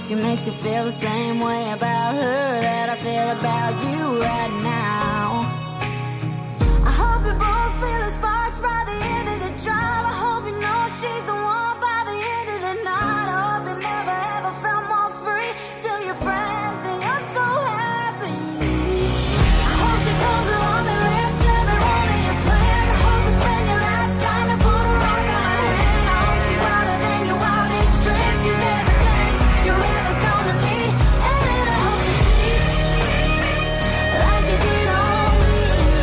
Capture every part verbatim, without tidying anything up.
she makes you feel the same way about her that I feel about you right now. I hope you both feel the sparks by the end of the drive. I hope you know she's the one by the end of the night. I hope you never ever felt more free. Tell your friends that you're so happy. I hope she comes along and wrecks every one of your plans. I hope you spend your last dime to put a rock on her hand. I hope she's wilder than your wildest dreams. She's everything you're ever gonna need. And then I hope she cheats like you did on me.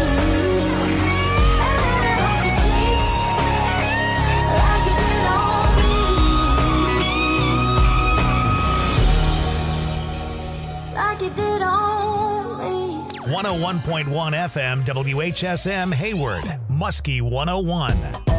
And then I hope she cheats like you did on me. Like you did on me. one oh one point one F M W H S M Hayward, Muskie one oh one.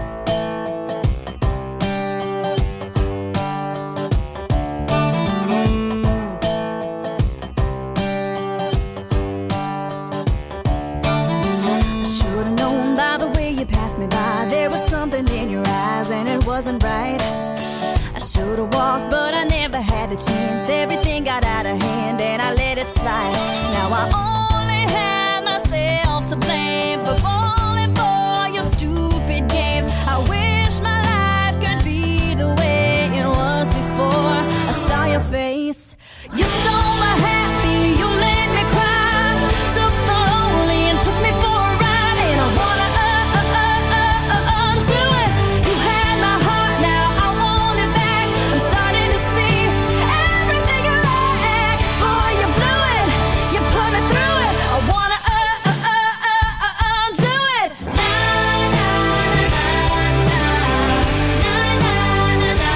I should've known by the way you passed me by. There was something in your eyes and it wasn't right. I should've walked but I never had the chance. Everything got out of hand and I let it slide. Now I only have myself to blame for falling for your stupid games. I wish my life could be the way it was before I saw your face. You stole my happy, you made me cry. Took the lonely and took me for a ride. And I wanna uh, uh, uh, uh, uh, undo it. You had my heart, now I want it back. I'm starting to see everything you lack. Boy, you blew it, you put me through it. I wanna uh, uh, uh, uh, uh, undo it. Na, na, na, na, na, na, na, na, na,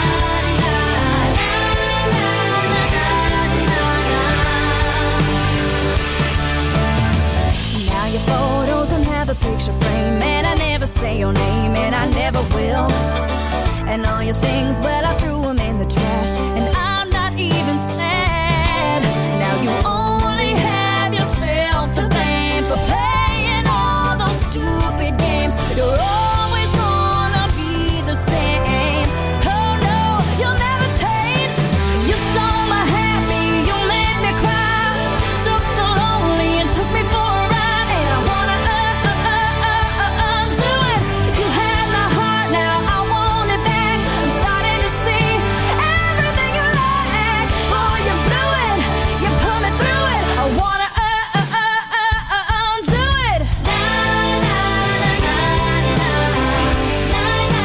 Now your photos don't have a picture frame, and I never say your name, and I never will. And all your things, well, I threw them in the trash, and I'm not even sad. Now you only have yourself to blame for playing all those stupid games. You're always gonna be the same. Oh no, you'll never change. You stole my happy, you made me cry. Took the lonely and took me for a ride. And I wanna uh, uh, uh, uh, uh, undo it. You had my heart, now I want it back. I'm starting to see everything you lack. Boy, you blew it, you put me through it. I wanna uh, uh, uh, uh, uh, undo it. Na, na, na, na, na, na, na,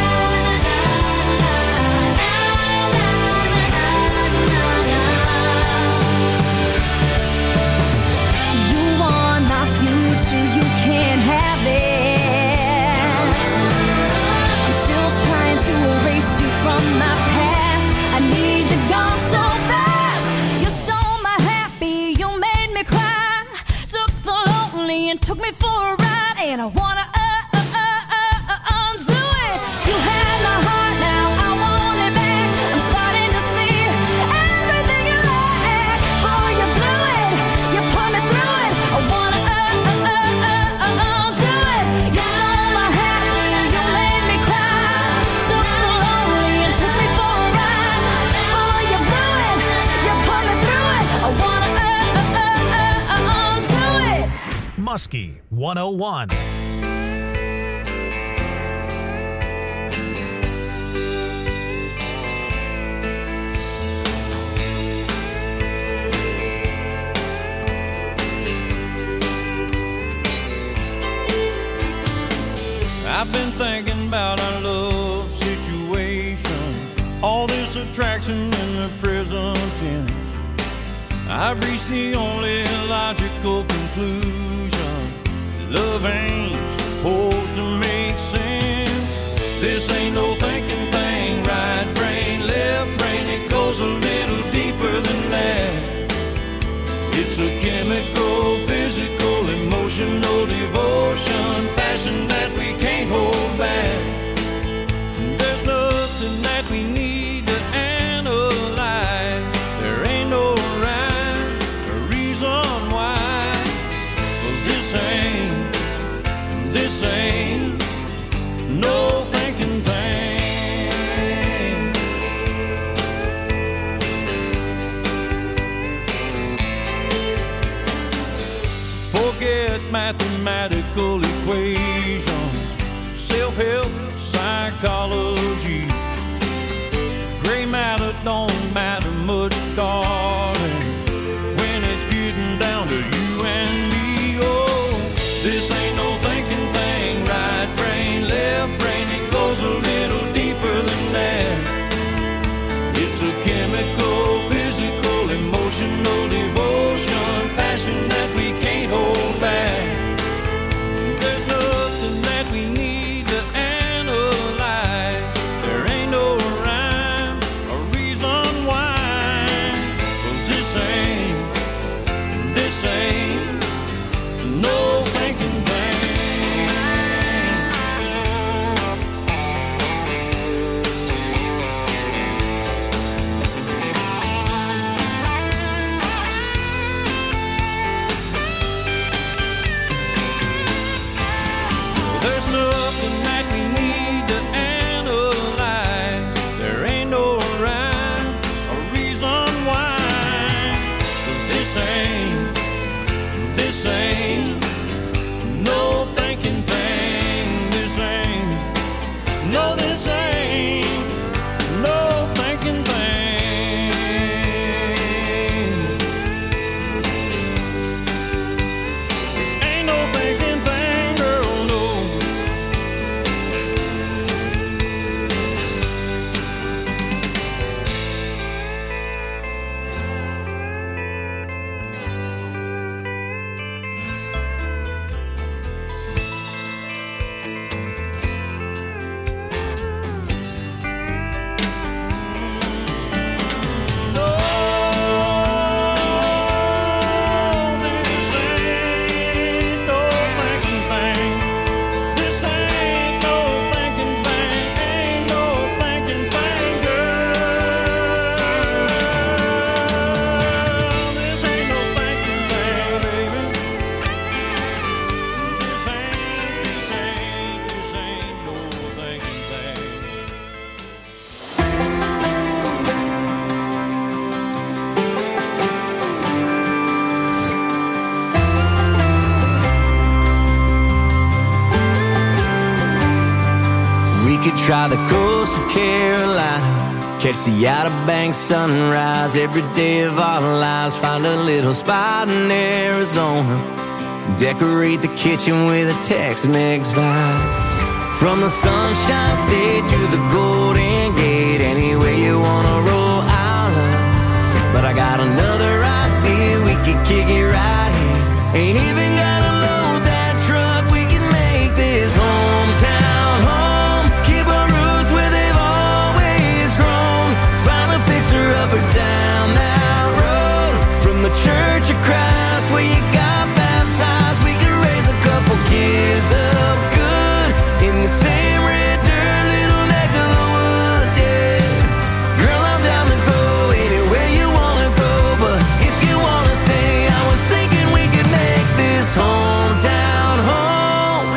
You want my future, you can't have it. I'm still trying to erase you from my past. I need you gone so fast. You stole my happy, you made me cry. Took the lonely and took me for a ride. And I wanna uh, uh, uh, uh, uh, undo it. You had my heart, now I want it back. I'm starting to see everything you lack. Boy, you blew it, you put me through it. I wanna uh, uh, uh, uh, uh, undo it. You stole my happy, you made me cry. Took the lonely and took me for a ride. Boy, you blew it, you put me through it. I wanna uh, uh, uh, uh, uh, undo it. Muskie one oh one. I've been thinking about our love situation, all this attraction in the present tense. I've reached the only logical conclusion: love ain't supposed to make sense. This ain't no thinking thing, right brain, left brain, it goes a little deeper than that. It's a chemical, physical, emotional devotion, passion that we can't hold back. There's nothing that we need to analyze. There ain't no rhyme or reason why. 'Cause this ain't, this ain't self-help psychology. Gray matter don't matter much, darling, when it's getting down to you and me. Oh, this ain't no thinking thing, right brain, left brain, it goes a little deeper than that. It's a chemical, physical, emotional devotion, passion that we can't hold back. There's nothing that we need to analyze. There ain't no rhyme or reason why. 'Cause this ain't, this ain't no thinking thing. There's nothing that we need to analyze. There ain't no rhyme or reason why. 'Cause this ain't, this ain't no thinking thing. This ain't, no, this ain't no thinking thing. This ain't no thinking thing, girl, no. Try the coast of Carolina, catch the Outer Banks sunrise every day of our lives. Find a little spot in Arizona, decorate the kitchen with a Tex-Mex vibe. From the Sunshine State to the Golden Gate, anywhere you wanna roll, I'll love. But I got another idea, we could kick it right here. Ain't even gotta load that truck, we can make this hometown home. Up or down that road, from the Church of Christ where you got baptized, we could raise a couple kids up good in the same red dirt little neck of the woods, yeah. Girl, I'm down to go anywhere you wanna go, but if you wanna stay, I was thinking we could make this hometown home.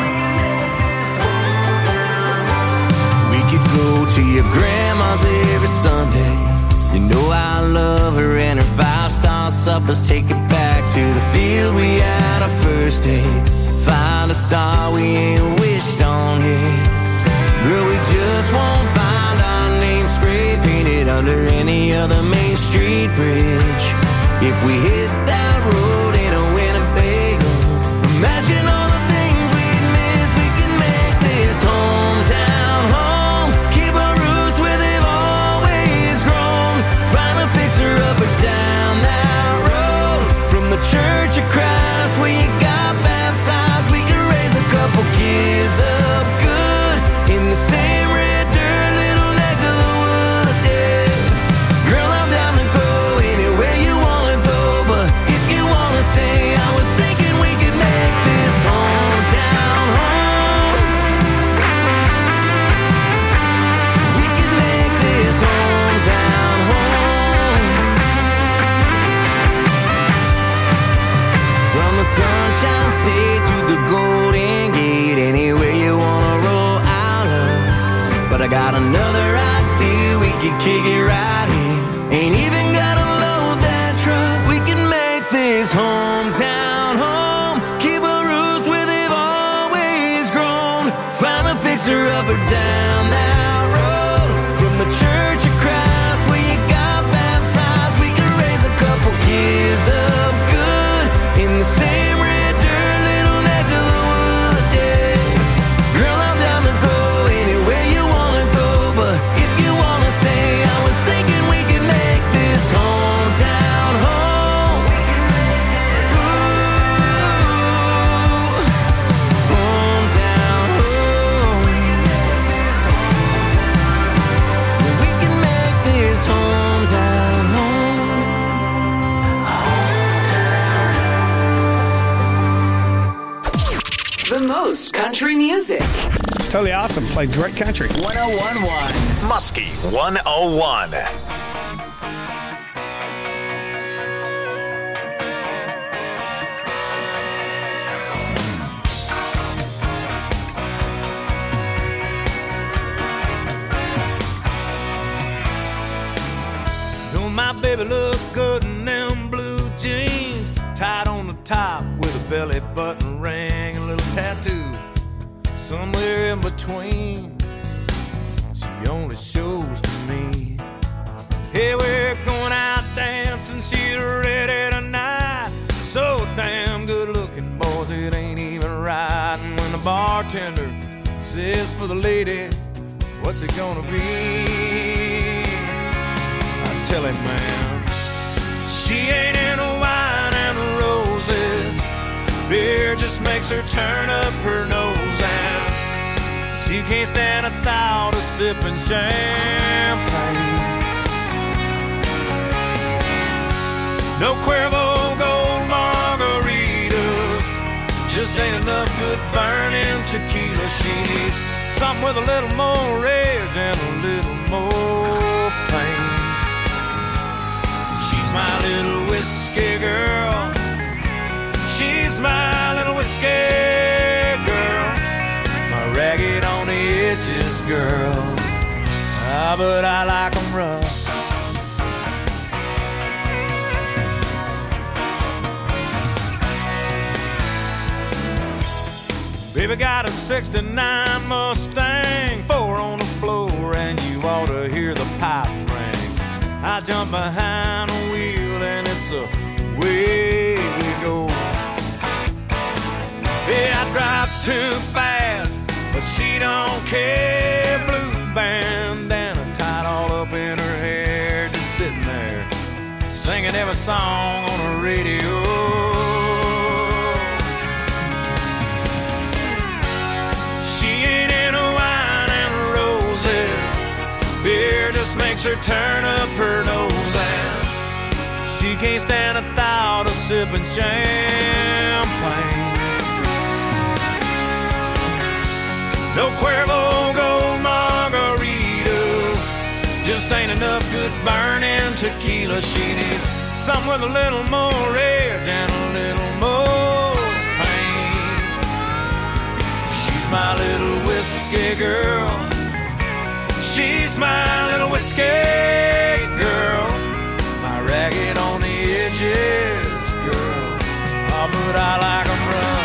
We could go to your grandma's every Sunday. You know I love her and her five-star suppers. Take it back to the field we had our first date. Find a star we ain't wished on yet. Girl, we just won't find our name spray painted under any other Main Street bridge. If we hit that road in a Winnebago, imagine all the things we'd miss. We can make this hometown home. Keep our roots where they've always grown. Find a fixer up or down that road, from the Church of Christ where you got baptized, we can raise a couple kids up good in the same red dirt little neck of the woods, yeah. Girl, I'm down to go anywhere you wanna go, but if you wanna stay, I was thinking we could make this hometown home. We could make this hometown home. From the Sunshine State to the Golden Gate, anywhere you wanna roll, I'll love. But I got another idea, we could kick it right here. Ain't even gotta load that truck, we can make this hometown home. Keep our roots where they've always grown. Find a fixer up or down that road. From the Church of Christ where you got baptized, we could raise a couple kids up good in the same red dirt little neck of the woods, yeah. Girl, I'm down to go anywhere you wanna go, but if you wanna stay, I was thinking we could make this hometown home. Ooh, hometown home. We can make this hometown home. The most country music. It's totally awesome. Played great country. one oh one point one. Muskie one oh one. Don't my baby look good in them blue jeans, tied on the top with a belly button ring and a little tattoo. Somewhere in between, she only shows to me. Hey, we're going out dancing, she's ready tonight. So damn good looking, boys, it ain't even right. And when the bartender says for the lady, what's it gonna be? I tell him, man, she ain't into wine and roses. Beer just makes her turn up her nose, and she can't stand a thought of sipping champagne. No Cuervo Gold margaritas, just ain't enough good burning tequila. She needs something with a little more rage and a little more pain. She's my little whiskey girl. She's my little whiskey girl, my ragged on the edges girl. Ah, but I like 'em rough. Baby got a sixty-nine Mustang, four on the floor, and you ought to hear the pipes ring. I jump behind the wheel and it's away we go. Yeah, I drive too fast, but she don't care. Blue bandana tied all up in her hair, just sitting there, singing every song on the radio. She ain't into wine and roses. Beer just makes her turn up her nose, and she can't stand a thought of sipping champagne. No Cuervo Gold margaritas, just ain't enough good burning tequila. She needs something with a little more rage and a little more pain. She's my little whiskey girl. She's my little whiskey girl, my ragged on the edges girl. Oh, but I like 'em rough.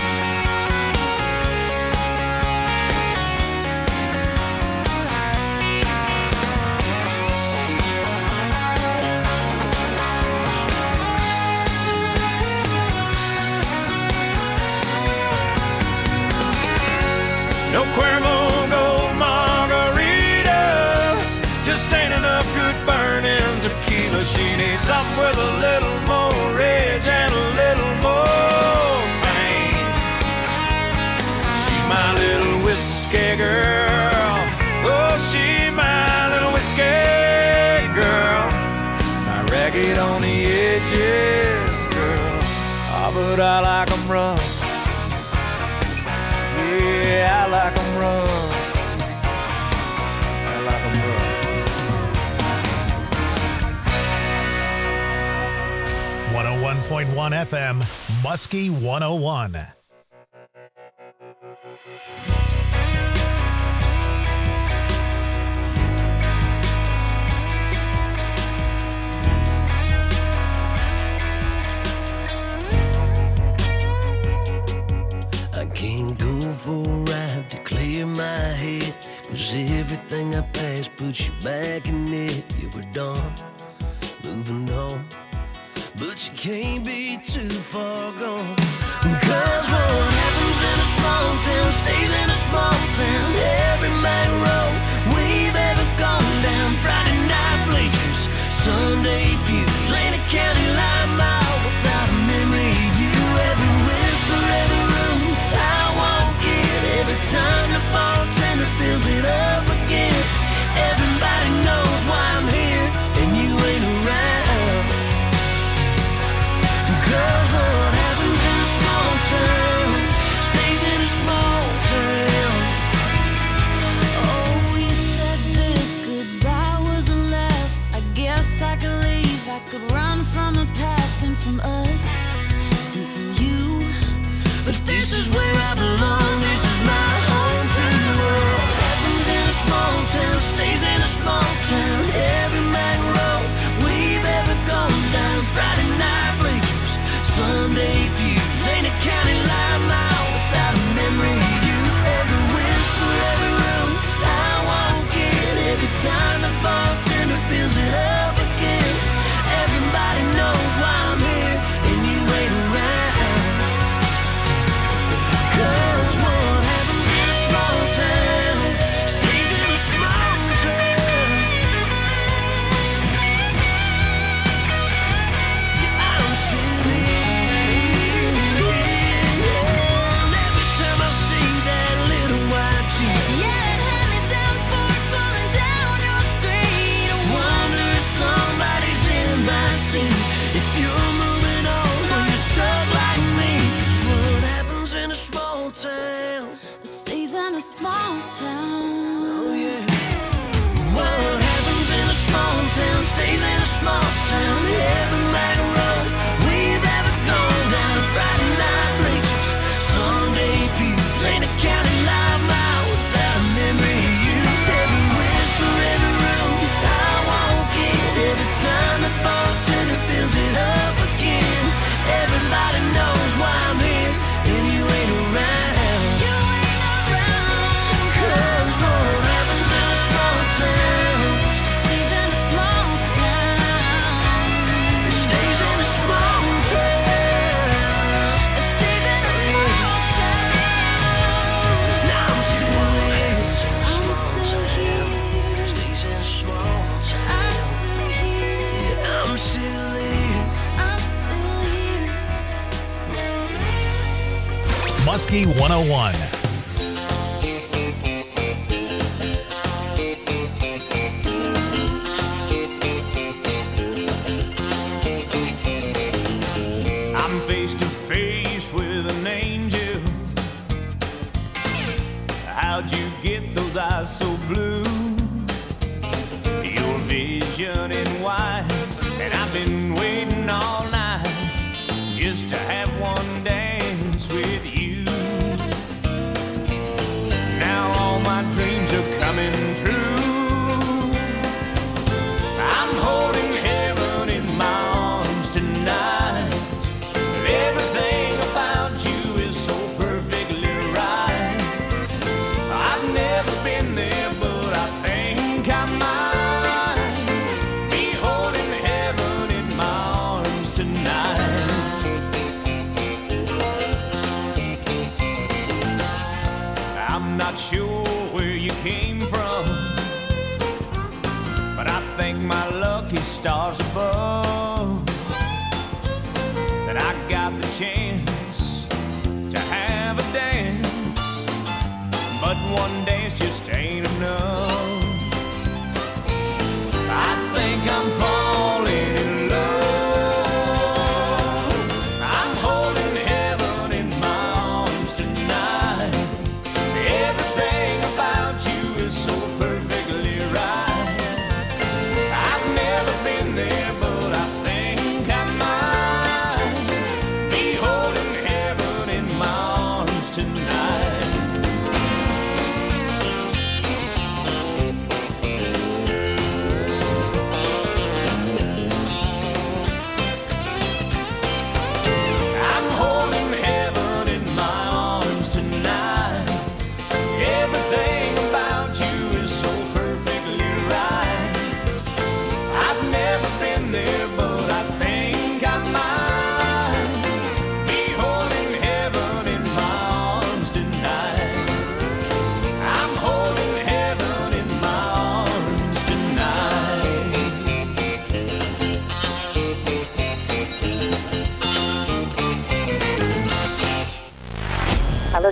No Cuervo Gold margaritas, just ain't enough good burning tequila. She needs something with a little more rage and a little more pain. She's my little whiskey girl. Oh, she's my little whiskey girl, my ragged on the edges girl. Oh, but I like 'em rough. Yeah, I like 'em rough. I like 'em rough. one oh one point one F M, Muskie one oh one. I can't go for a ride to clear my head. 'Cause everything I passed puts you back in it. You were done, moving on, but you can't be too far gone. 'Cause what happens in a small town stays in a small town. Every back road we've ever gone down. Friday night bleachers, Sunday pews, ain't a county line mile without a memory of you. Every whisper, every room I walk in, every time the bartender fills it up again. Everybody knows why I'm here and you ain't around. 'Cause what happens in a small town stays in a small town. Oh, we said this goodbye was the last. I guess I could leave, I could run from the past and from us and from you. But this is where I belong, this is my home free world. Happens in a small town, stays in a small town. Every back road we've ever gone down. Friday night bleachers, Sunday pews, ain't a county line mile without a memory of you. Every whisper, every room I walk in, every time the bartender fills it up again. Everybody knows why I'm here and you ain't around. 'Cause what happens in a small town stays in a small town. Yeah, I'm still here. And every time I see that little white jeep, Yeah, it had me down for it falling down your street. I wonder if somebody's in my seat. If you're moving on or you're stuck like me. 'Cause what happens in a small town? It stays in a small town. Oh yeah. What happens in a small town stays in a small town. Every back road we've ever gone down. Friday night bleachers, Sunday pews, ain't a county line mile without a memory of you. Every whisper, every room I walk in, every time the bartender fills it up again. Everybody knows why I'm here and you ain't around. You ain't around. 'Cause what happens in a small town It stays in a small town. it stays in a small town. It stays in a small town. Now I'm still here. I'm still here. Stays in a small town. I'm still here. I'm still here. I'm still here. Muskie one oh one. I'm face to face with an angel. How'd you get those eyes so blue? Your vision in white, and I've been waiting all night just to have one dance with you. Now all my dreams are coming true. I'm holding heaven in my arms tonight. Everything about you is so perfectly right. I've never been there, but I think I might be holding heaven in my arms tonight. I'm not sure where you came from, but I thank my lucky stars above that I got the chance to have a dance. But one dance just ain't enough. I think I'm falling in love. I'm holding heaven in my arms tonight. Everything about you is so perfectly right. I've never been there, but I think I might be holding heaven in my arms tonight.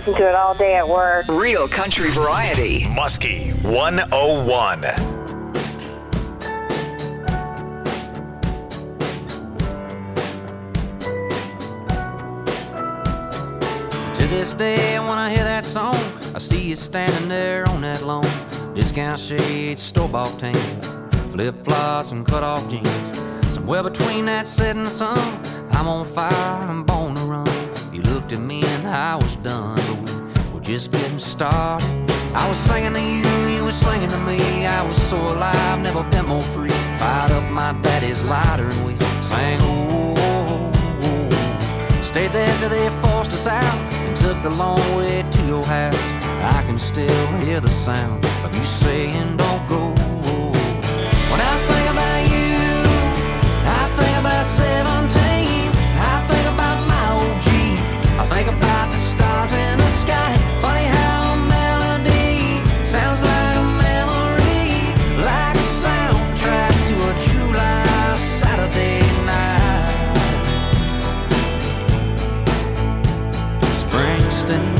listen to it all day at work. Real country variety. Muskie one oh one. To this day, when I hear that song, I see you standing there on that lawn. Discount shades, store-bought tan, flip-flops and cut-off jeans. Somewhere between that set and the sun, I'm on fire, I'm born to run. You looked at me and I was done, but we were just getting started. I was singing to you, you were singing to me. I was so alive, never been more free. Fired up my daddy's lighter and we sang, oh, oh, oh. Stayed there till they forced us out and took the long way to your house. I can still hear the sound of you saying don't go. When I think about you, I think about seventeen. I think about my old Jeep. I think about the stars in the sky. Funny how a melody sounds like a memory, like a soundtrack to a July Saturday night. Springsteen.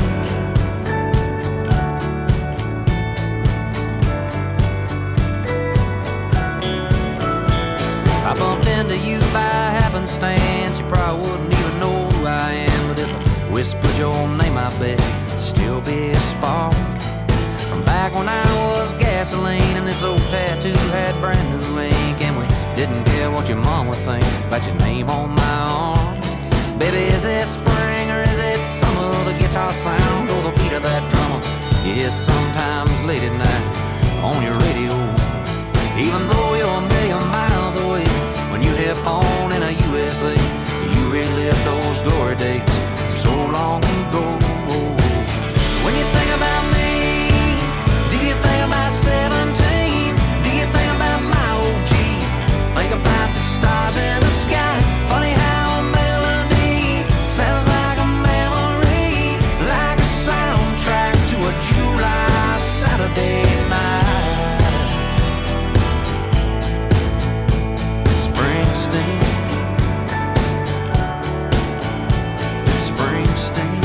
I bumped into you by happenstance. You probably wouldn't even know who I am, but if I whispered your name, I bet it'd still be a spark from back when I was gasoline and this old tattoo had brand new ink, and we didn't care what your mom would think about your name on my arm. Baby, is it spring or is it summer? The guitar sound or the beat of that drummer you hear sometimes late at night on your radio. Even though you're a million miles away, when you hit on in a U S A, you relive those glory days so long ago. When you think about me, do you think about seventeen? Do you think about my old Jeep? Think about the stars in the sky. Funny how a melody sounds like a memory, like a soundtrack to a July Saturday night. Springsteen, Springsteen.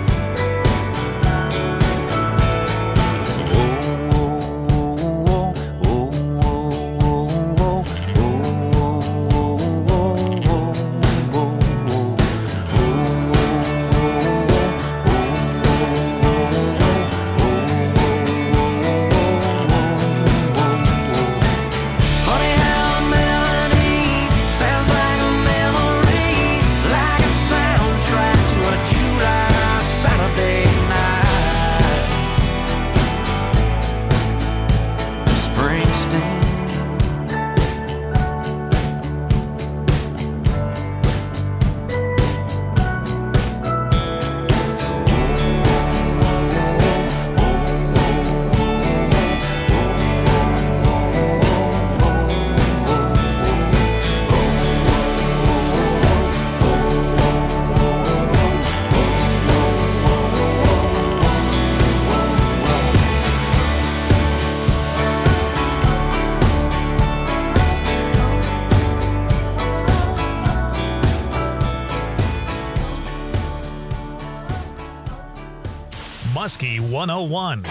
Muskie one oh one.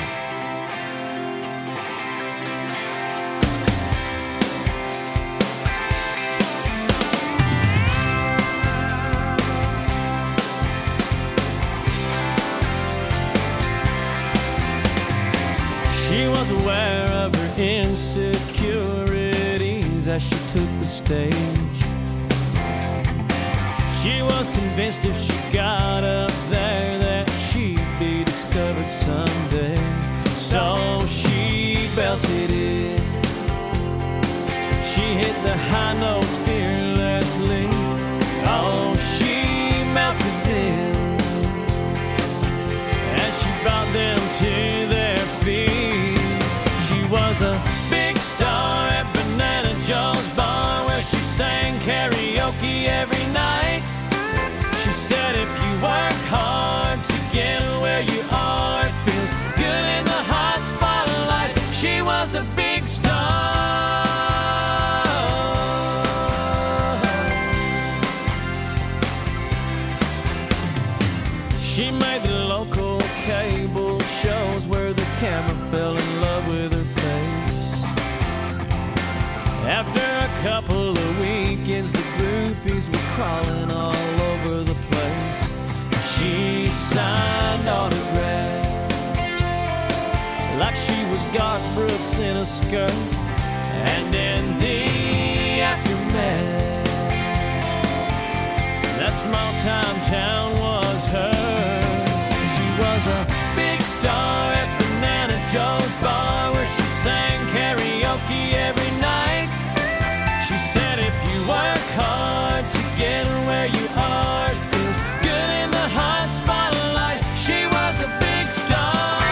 She was aware of her insecurities as she took the stage. She was convinced if she got up there that she'd be discovered someday. So she belted it. She hit the high notes fearlessly. Oh, she melted them as she brought them to their feet. She was a big star at Banana Joe's bar where she sang karaoke every night. She said if you work hard to get where you are, it feels good in the hot spotlight. She was a big star. She made the local Garth Brooks in a skirt, and in the aftermath, that small time town was hers. She was a big star at Banana Joe's bar, where she sang karaoke every night. She said if you work hard to get where you are, it feels good in the hot spotlight. She was a big star.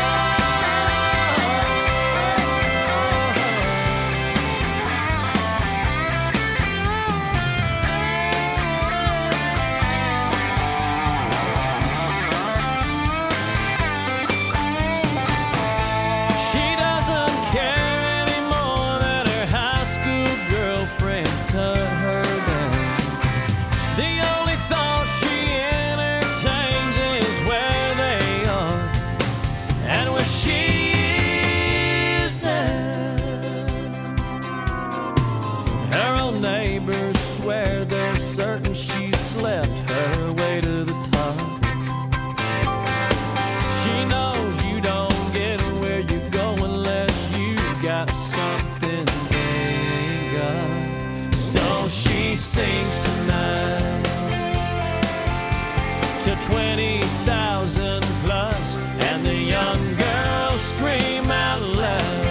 Sings tonight to twenty thousand plus, and the young girls scream out loud,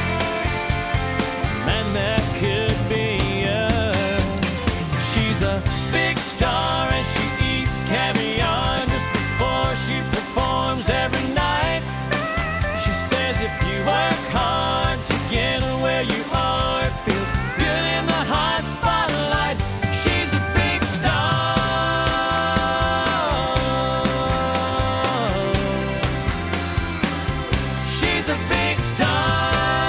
man, that could be us. She's a big star and she eats caviar just before she performs every night. She says if you work hard to get where you are, it feels good in the hot spotlight. She's a big star. She's a big star.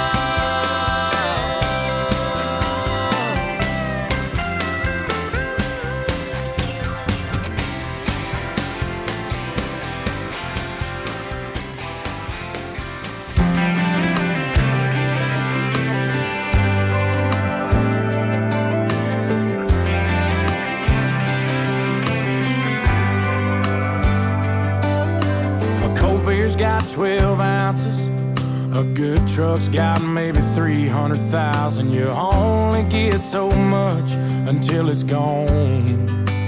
Got twelve ounces. A good truck's got maybe three hundred thousand. You only get so much until it's gone.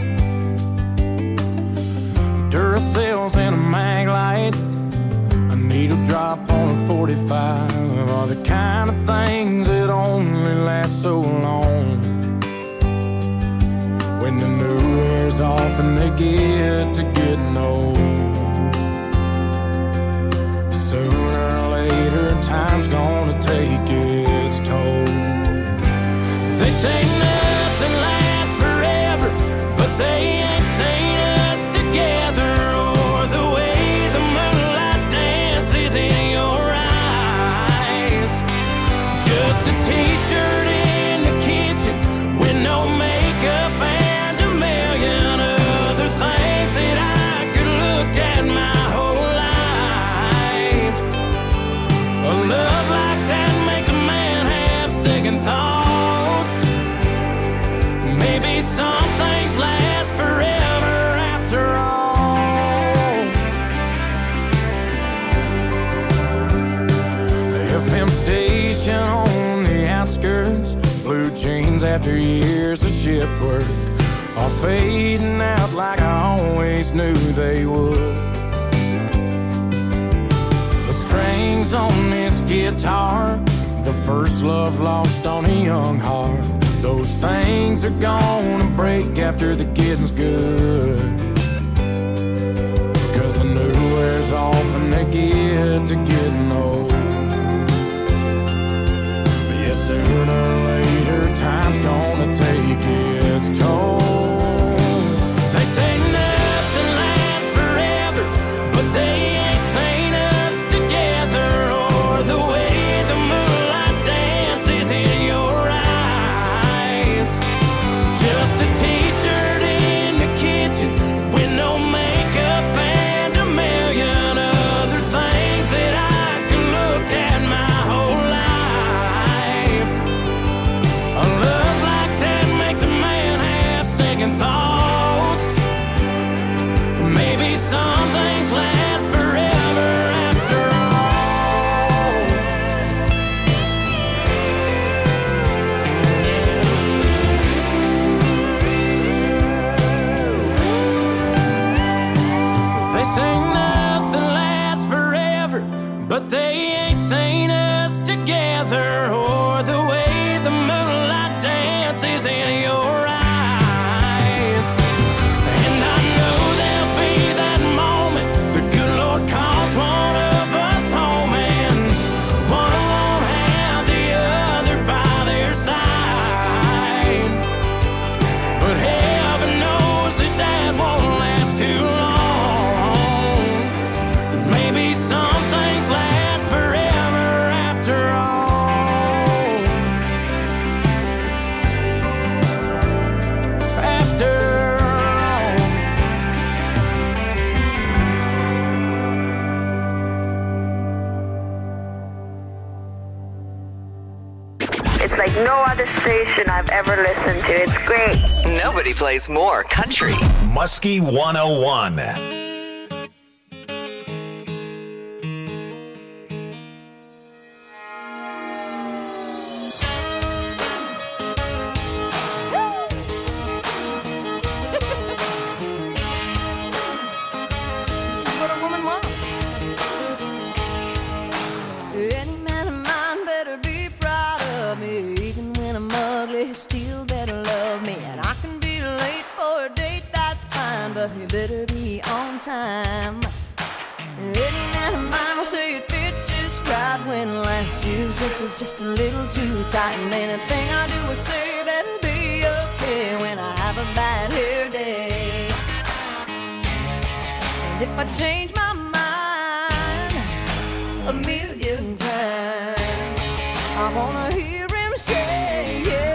Duracell's in a mag light, a needle drop on a forty-five are the kind of things that only last so long. When the new wears off and they get to getting old, sooner or later, time's gonna take its toll. They say nothing lasts forever, but they ain't seen us together, or the way the moonlight dances in your eyes. Just a t-shirt in the kitchen with no makeup and a million other things that I could look at my whole life. A love like that makes a man have second thoughts. Maybe some things last forever after all. The F M station on the outskirts, blue jeans after years of shift work, are fading out like I always knew they would. Strings on this guitar, the first love lost on a young heart. Those things are gonna break after the getting's good, cause the new wears off and they get to getting old. But yeah, sooner or later, time's gonna take its toll. They say nothing lasts forever, but they ain't seen us together, or the way the moonlight dances in your eyes. Just a t-shirt in the kitchen with no makeup and a million other things that I It's like no other station I've ever listened to. It's great. Nobody plays more country. Muskie one oh one. Still better love me, and I can be late for a date, that's fine, but you better be on time. Any man of mine will say it fits just right when last year's dress is just a little too tight, and anything I do or say better be okay when I have a bad hair day. And if I change my mind a million times, I wanna hear him say, yeah.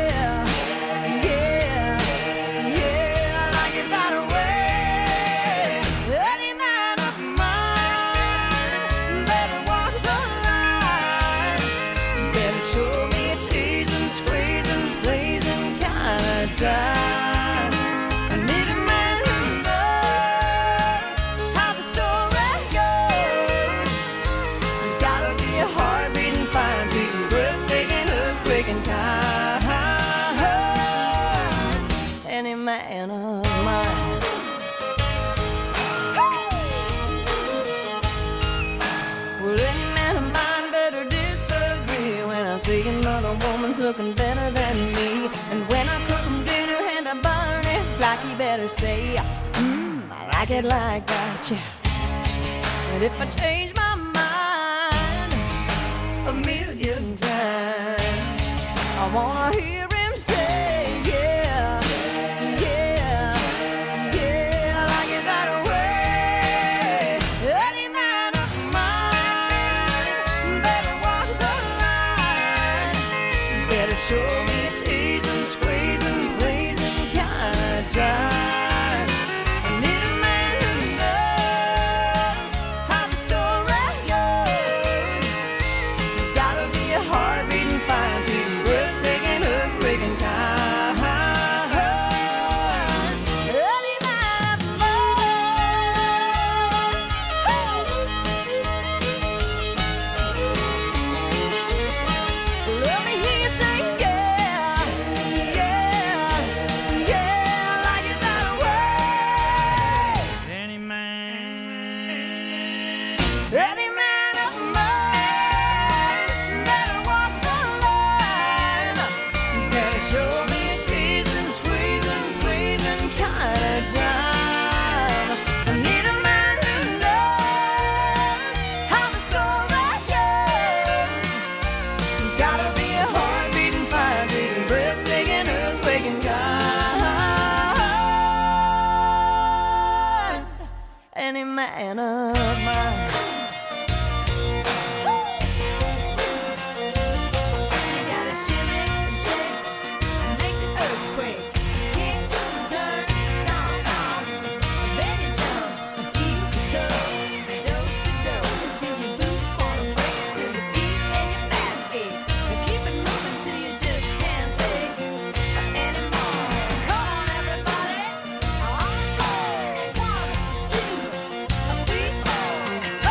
Time. I need a man who knows how the story goes. There's gotta be a heart beating fine, sweet, breathtaking, earthquaking kind. Any man of mine. Well, any man of mine better disagree when I see another woman's looking better than me, and when I cook I burn it like you better say, mmm, I like it like that, yeah. And if I change my mind a million times, I wanna hear him say, yeah, yeah, yeah, I like it that way. Any man of mine better walk the line, better show me a tease and squeeze and please. Time. I need a man who knows how the story goes. There's gotta be a heart beating fine, sweet, breathtaking, earthquaking kind. Any man of mine. Let me hear you say yeah, yeah, yeah. Any man of mine better walk the line, better show me a teasing, squeezing, pleasing kind of time. I need a man who knows how the story goes. There's gotta be a heart beating fine, beating, breathtaking, earthquaking kind. Any man of mine. Everybody, on board, one, two, three, four.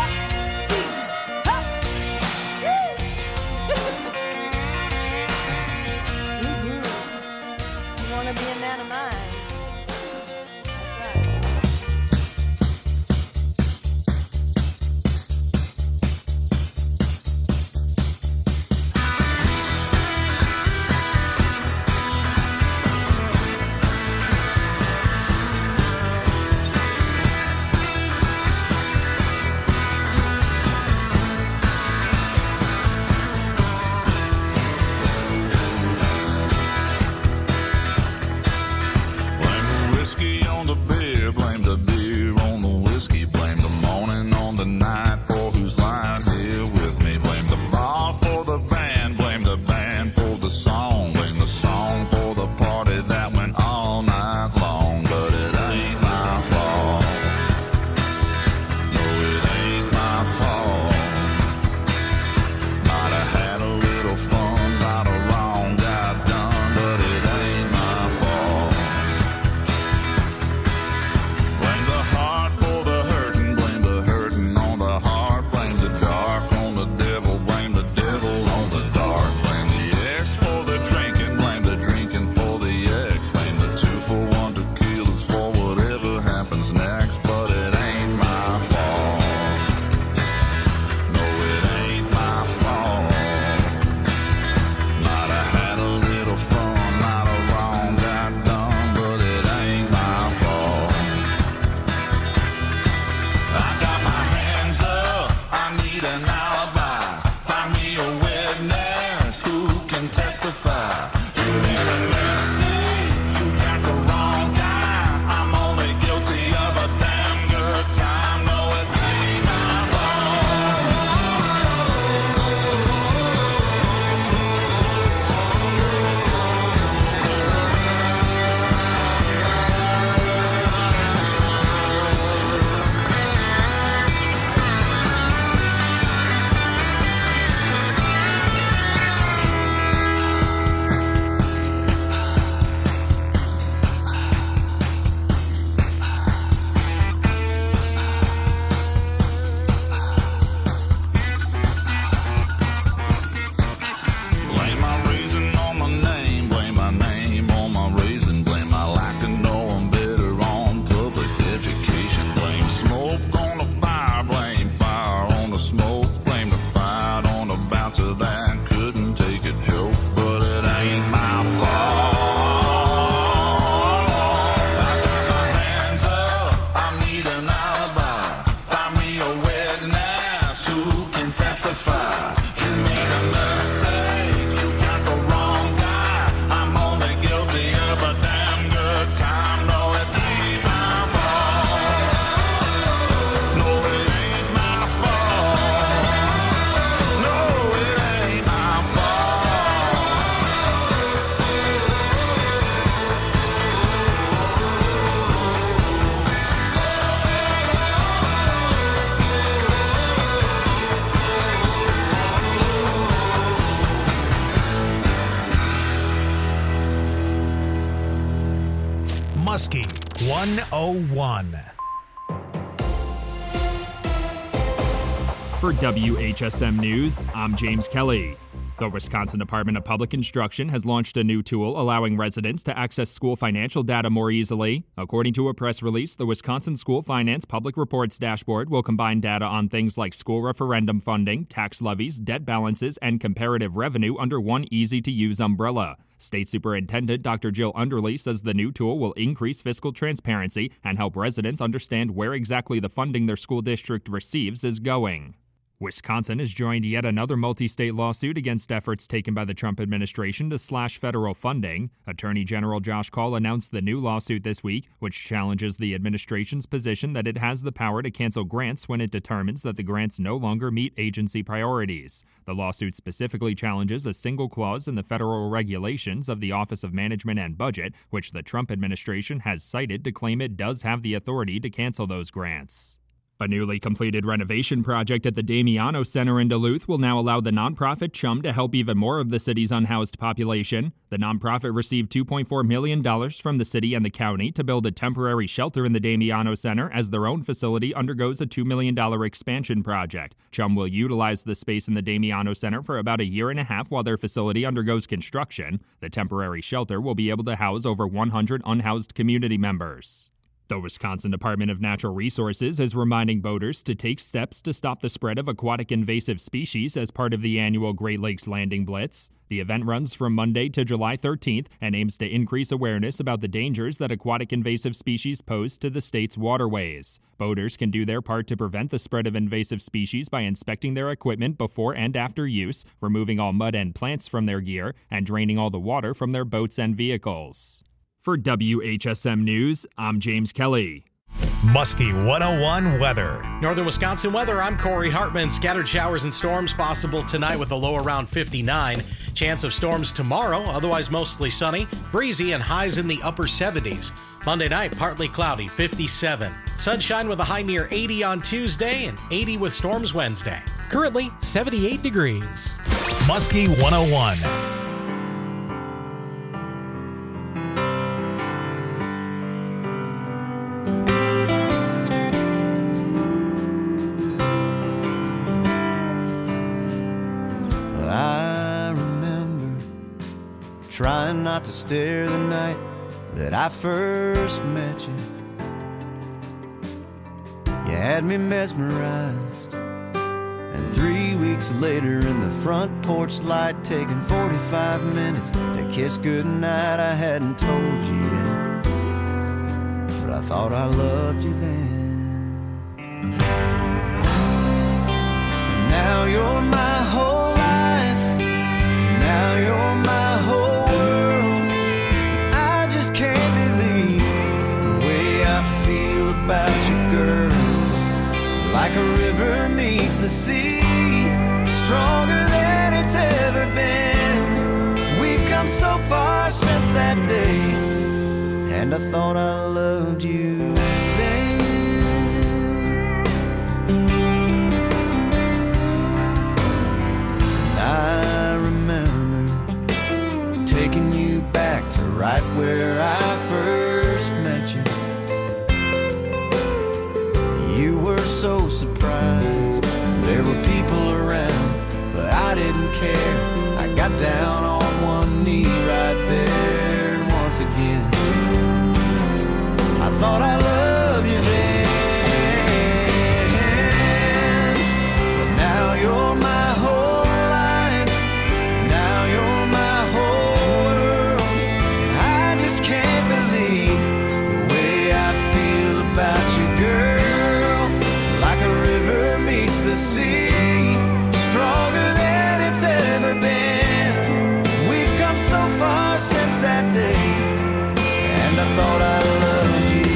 can testify. You made a mistake, you got the wrong guy. I'm only guilty of a damn good time. No, it ain't my Muskie one oh one. For W H S M News, I'm James Kelly. The Wisconsin Department of Public Instruction has launched a new tool allowing residents to access school financial data more easily. According to a press release, the Wisconsin School Finance Public Reports Dashboard will combine data on things like school referendum funding, tax levies, debt balances, and comparative revenue under one easy-to-use umbrella. State Superintendent Doctor Jill Underly says the new tool will increase fiscal transparency and help residents understand where exactly the funding their school district receives is going. Wisconsin has joined yet another multi-state lawsuit against efforts taken by the Trump administration to slash federal funding. Attorney General Josh Kaul announced the new lawsuit this week, which challenges the administration's position that it has the power to cancel grants when it determines that the grants no longer meet agency priorities. The lawsuit specifically challenges a single clause in the federal regulations of the Office of Management and Budget, which the Trump administration has cited to claim it does have the authority to cancel those grants. A newly completed renovation project at the Damiano Center in Duluth will now allow the nonprofit Chum to help even more of the city's unhoused population. The nonprofit received two point four million dollars from the city and the county to build a temporary shelter in the Damiano Center as their own facility undergoes a two million dollars expansion project. Chum will utilize the space in the Damiano Center for about a year and a half while their facility undergoes construction. The temporary shelter will be able to house over one hundred unhoused community members. The Wisconsin Department of Natural Resources is reminding boaters to take steps to stop the spread of aquatic invasive species as part of the annual Great Lakes Landing Blitz. The event runs from Monday to July thirteenth and aims to increase awareness about the dangers that aquatic invasive species pose to the state's waterways. Boaters can do their part to prevent the spread of invasive species by inspecting their equipment before and after use, removing all mud and plants from their gear, and draining all the water from their boats and vehicles. For W H S M News, I'm James Kelly. Muskie one oh one weather. Northern Wisconsin weather, I'm Corey Hartman. Scattered showers and storms possible tonight with a low around fifty-nine. Chance of storms tomorrow, otherwise mostly sunny, breezy, and highs in the upper seventies. Monday night, partly cloudy, fifty-seven. Sunshine with a high near eighty on Tuesday and eighty with storms Wednesday. Currently, seventy-eight degrees. Muskie one oh one. Trying not to stare the night that I first met you. You had me mesmerized. And three weeks later in the front porch light, taking forty-five minutes to kiss goodnight, I hadn't told you yet, but I thought I loved you then. And now you're my whole life. Now you're come so far since that day, and I thought I loved you then. I remember taking you back to right where I first met you. You were so surprised there were people around, but I didn't care. I got down on one knee right there once again. I thought I loved you then, but now you're my whole life. Now you're my whole world. I just can't believe the way I feel about you, girl. Like a river meets the sea, stronger than it's ever been. We've come so far since that day, and I thought I loved you.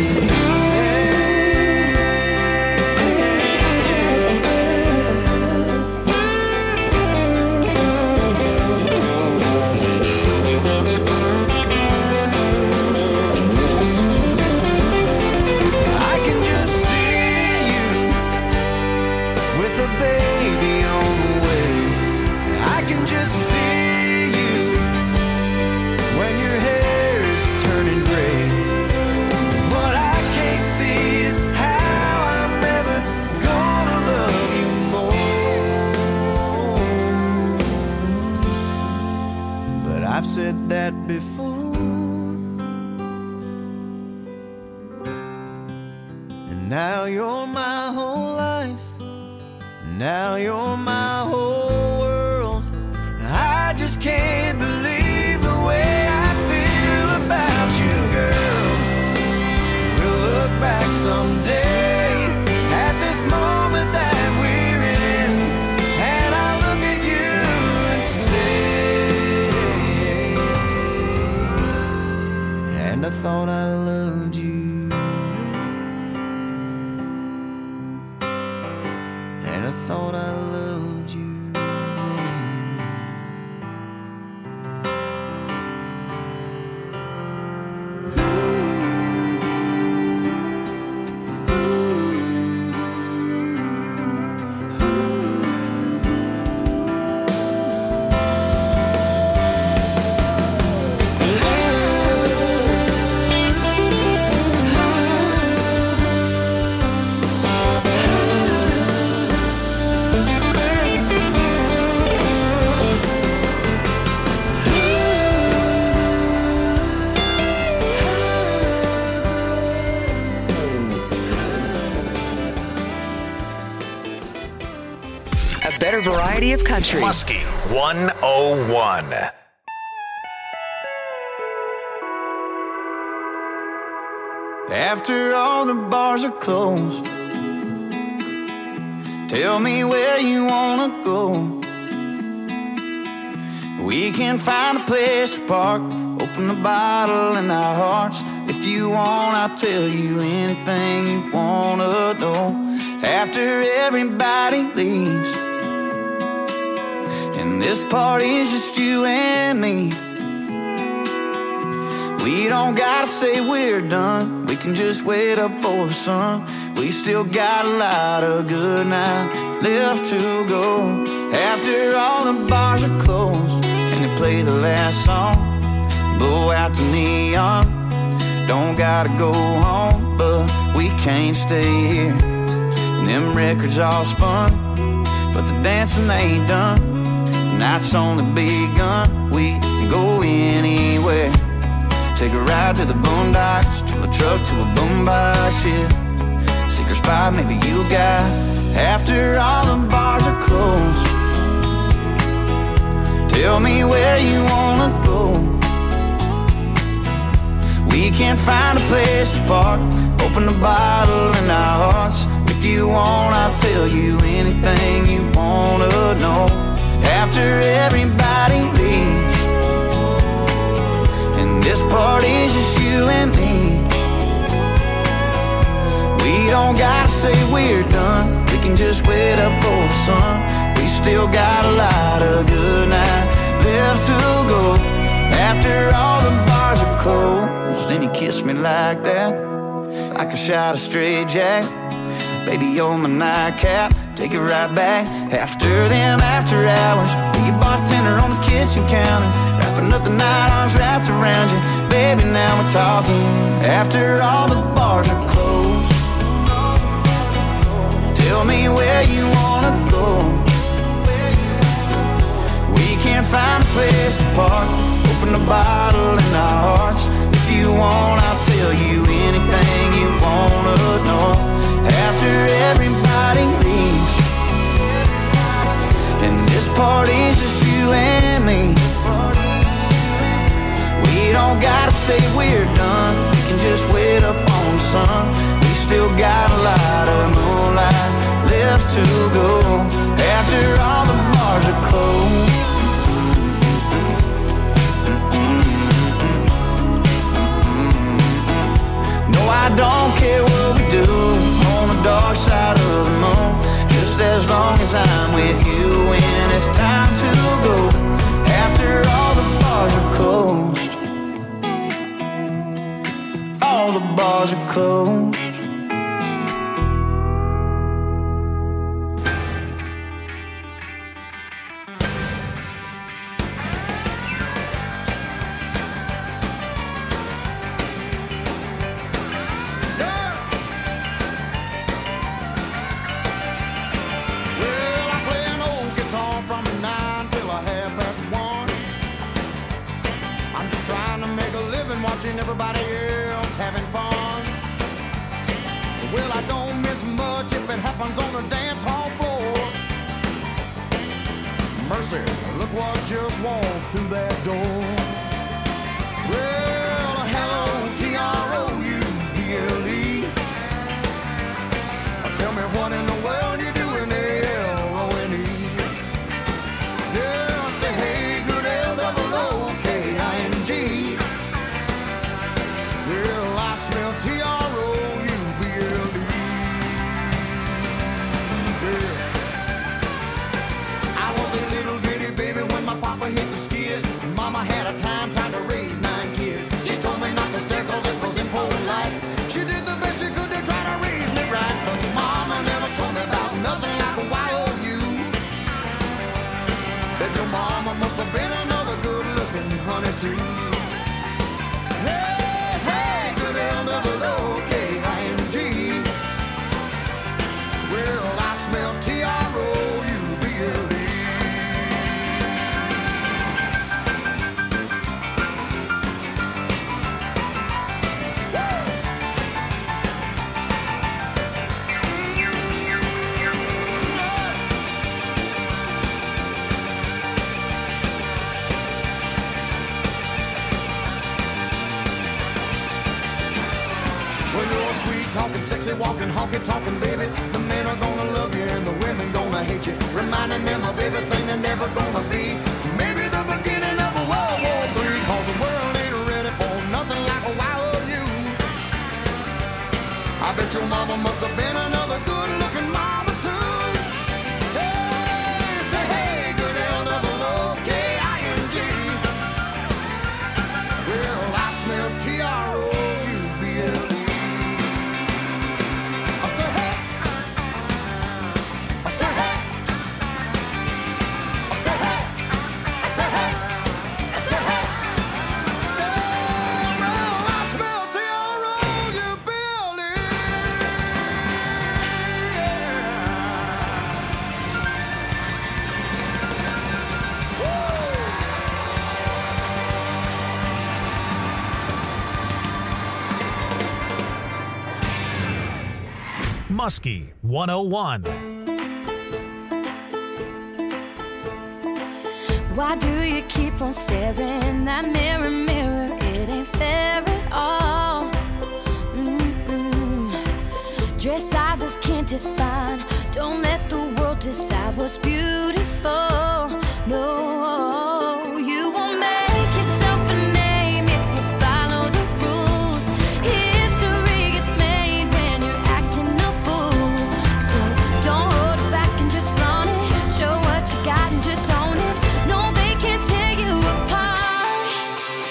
I can just see you with a baby on the way. I can just see you when your hair is turning gray. What I can't see is how I'm never gonna love you more. But I've said that before, and now you're my whole life. Now you're my whole world. I just can't believe the way I feel about you, girl. We'll look back someday at this moment that we're in, and I'll look at you and say, and I thought I loved you. And I thought I loved you. A better variety of country. Muskie one oh one. After all the bars are closed, tell me where you wanna go. We can find a place to park, open the bottle in our hearts. If you want, I'll tell you anything you wanna know. After everybody leaves, and this party's just you and me, we don't gotta say we're done. We can just wait up for the sun. We still got a lot of good night left to go. After all the bars are closed and they play the last song, blow out the neon. Don't gotta go home, but we can't stay here. And them records all spun, but the dancing ain't done. The night's only begun. We can go anywhere. Take a ride to the boondocks, to a truck, to a boombox, yeah. Secret spot maybe you got. After all the bars are closed, tell me where you wanna go. We can't find a place to park, open the bottle in our hearts. If you want, I'll tell you anything you wanna know. After everybody leaves, and this party's just you and me, we don't gotta say we're done. We can just wait up for the sun. We still got a lot of good night left to go. After all the bars are closed and you kiss me like that, like a shot of straight jack. Baby, you're my nightcap, take it right back. After them after hours, be a bartender on the kitchen counter, wrapping up the night, arms wrapped around you. Baby, now we're talking. After all the bars are closed, tell me where you wanna go. We can't find a place to park, open a bottle in our hearts. If you want, I'll tell you anything you wanna know. After everybody leaves and this party's just you and me, we don't gotta say we're done, we can just wait up on the sun. We still got a lot of moonlight left to go. After all the bars are closed, no, I don't care what we do on the dark side of the moon, just as long as I'm with you when it's time to go. After all the bars are closed, all the bars are closed. Watching everybody else having fun. Well, I don't miss much if it happens on the dance hall floor. Mercy, look what just walked through that door. Well, hello, T R O U B L E. Tell me what in the world you doing, L O N E. Yeah, say hey, good L double O K I N G. Well, I smell T R O U B L E. Yeah. I was a little bitty baby when my papa hit the skids. Mama had a time trying to raise nine kids. She told me not to stare cause it was impolite. She did the best she could to try to raise me right, but Mama never told me about nothing like a Y O U. Bet your mama must have been another good-looking honey too. Hey, hey, good L double O K I N G. Well, I smell T R O U B L E. Talking sexy, walking, honky, talking, baby. The men are gonna love you and the women gonna hate you, reminding them of everything they're never gonna be. Maybe the beginning of a World War Three, cause the world ain't ready for nothing like a Y O U. I bet your mama must have been another good-looking mama too. Hey, say hey, good L double O K I N G. Well, I smell T R O U B L E. Muskie one oh one. Why do you keep on staring that mirror, mirror? It ain't fair at all. Mm-mm. Dress sizes can't define. Don't let the world decide what's beautiful. No, you won't make yourself a name if you follow the rules. History gets made when you're acting a fool. So don't hold it back and just flaunt it. Show what you got and just own it. No, they can't tear you apart.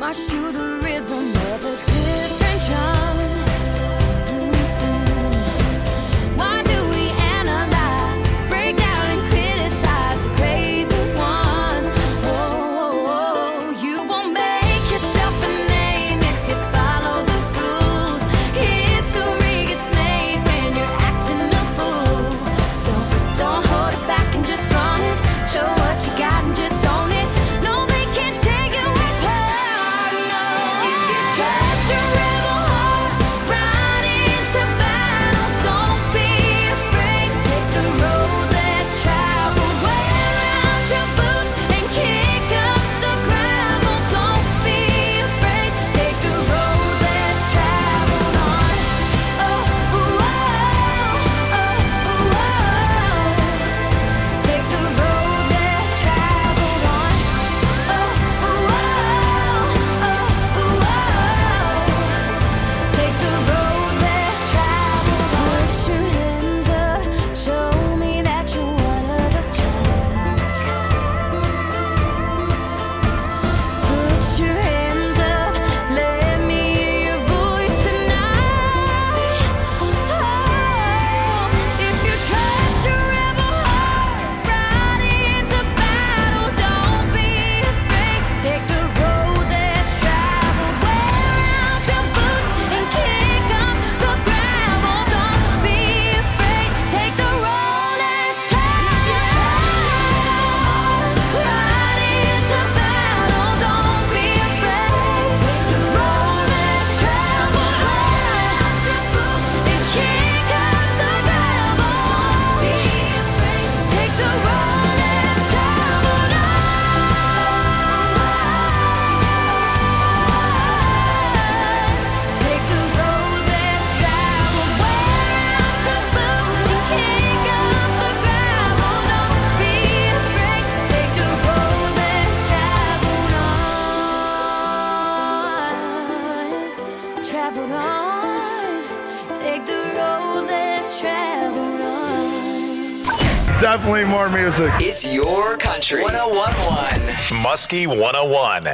march to the rhythm of a different drum. Mm-mm. Why do we analyze, break down and criticize the crazy ones? Oh, oh, oh. You won't make yourself a name if you follow the rules. History gets made when you're acting a fool. So don't hold it back and just flaunt it. Show what you got and just own it. No, they can't take you apart, no. If you trust your rebel heart, ride into battle. Don't be afraid, take the road less traveled. Wear out your boots and kick up the gravel. Don't be afraid, take the road less traveled on. Oh, ooh, oh, oh, ooh, oh. Take the road less traveled on. Oh, ooh, oh, oh, ooh, oh. Take the road less traveled on. Put your hands up, show me that you're one of a kind. Put your hands up, let me hear your voice tonight. Oh, if you trust your rebel heart, ride into battle. Don't be afraid, take the road less traveled. Wear out your boots and kick up the gravel. Don't be afraid, take the road less traveled. Ride into battle. Don't be afraid, take the road less traveled. Wear out your boots and kick up the gravel. Don't be afraid, take the road less traveled. Take the road less traveled. Wear out your boots and kick up the gravel. Don't be afraid, take the road less traveled on. Traveled on. Take the road less traveled on. Definitely more music. It's your country. one oh one point one. Muskie one oh one.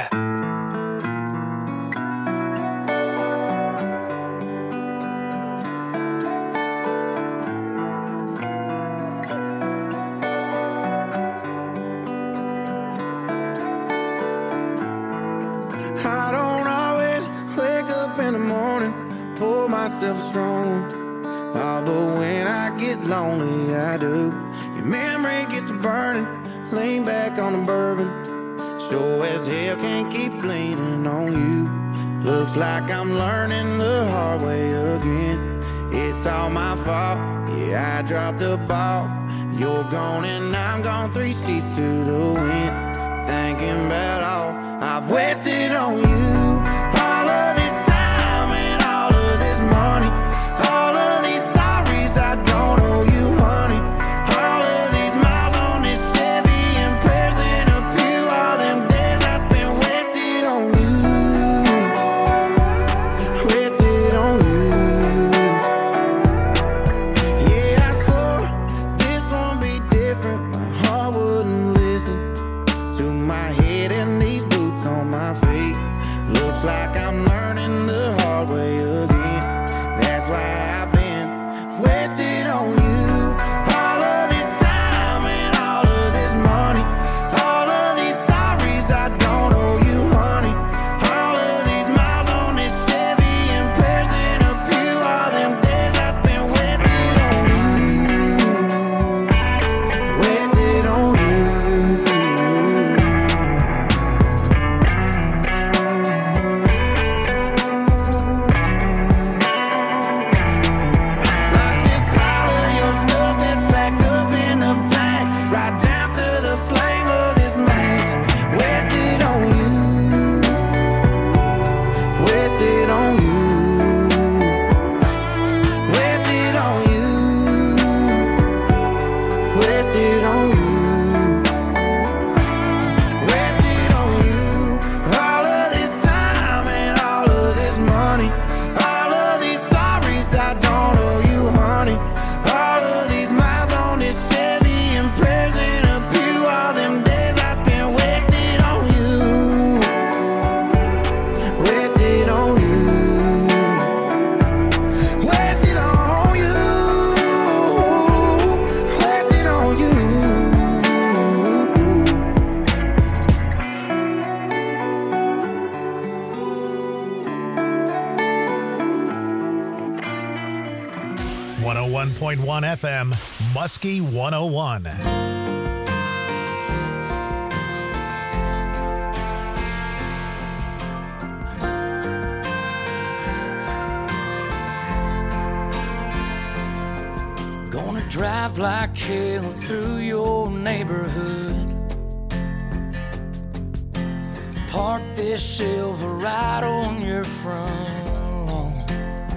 I don't always wake up in the morning, pour myself a strong one. Oh, but when I get lonely, I do. Your memory gets to burning, lean back on the bourbon. Sure as hell can't keep leaning on you. Looks like I'm learning the hard way again. It's all my fault, yeah, I dropped the ball. You're gone and I'm gone, three seats to the wind. Thinking about all I've wasted on you. All of this time and all of this money. All of these sorries I don't owe you, honey. All of these miles on this Chevy and prayers in a pew. All them days I spent wasted on you. Wasted on you. Yeah, I swore this won't be different. My heart wouldn't listen to my head and these boots on my feet. Looks like I'm learning the hard way again. That's why I've been wasted on you. All of this time and all of this money. All of these sorries I don't owe you, honey. All of these miles on this Chevy and prayers in a pew. All them days I spent wasted on you. Wasted on you. one oh one point one F M, Muskie one oh one. Gonna drive like hell through your neighborhood. Park this silver right on your front lawn.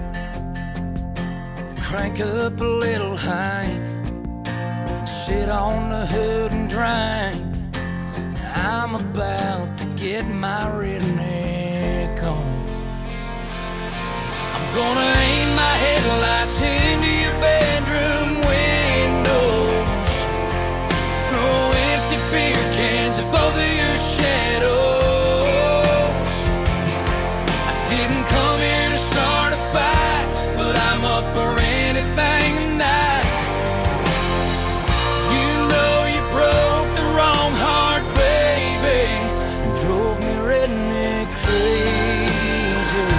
Crank up a little Hank, sit on the hood and drink. I'm about to get my redneck on. I'm gonna aim my headlights into your bedroom windows, throw empty beer cans at both of your shadows. I didn't come here to start a fight, but I'm up for anything tonight. You know you broke the wrong heart, baby, and drove me redneck crazy.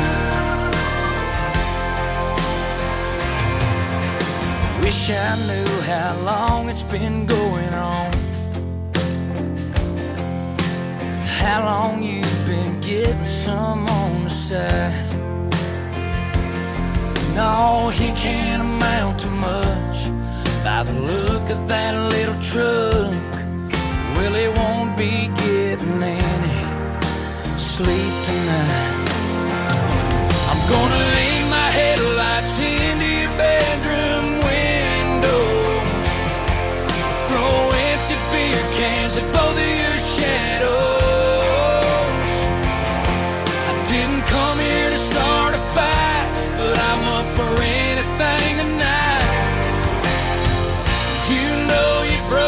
Wish I knew how long it's been going on, how long you've been getting some on the side. No, he can't amount to much by the look of that little truck. Well, he won't be getting any sleep tonight. I'm gonna aim my headlights into your bedroom windows, throw empty beer cans at both of